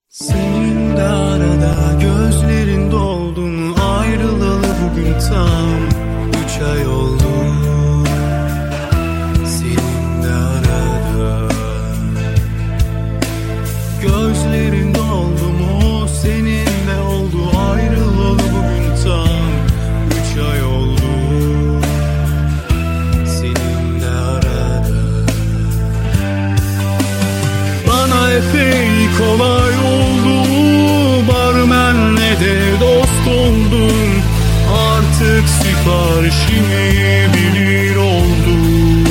Senin de arada gözlerin doldu mu? Ayrılalı bugün tam 3 ay oldu. Senin de arada gözlerin doldu mu? Senin de oldu. Ayrılalı bugün tam 3 ay oldu. Senin de arada bana epey kolay oldu. Barmenle de dost oldum. Artık siparişimi bilir oldum.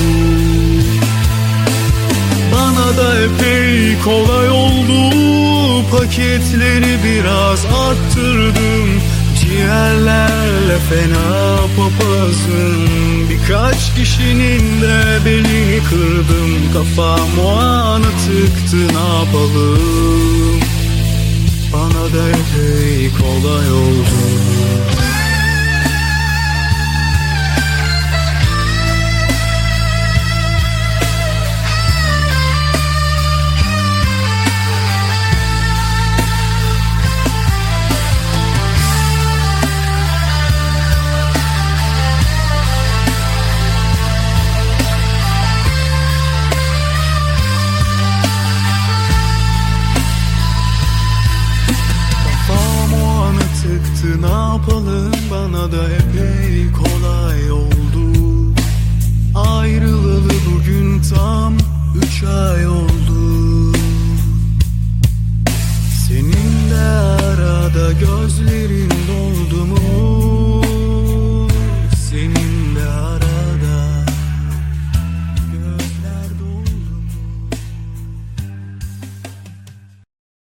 Bana da epey kolay oldu. Paketleri biraz arttırdım. Ciğerlerle fena papazım. Birkaç kişinin de belini kırdım. Kafam o ana tıktı, ne yapalım? Bana da epey kolay oldu. Ne yapalım, bana da epey kolay oldu. Ayrılalı bugün tam 3 ay oldu. Senin de arada gözlerin doldu mu?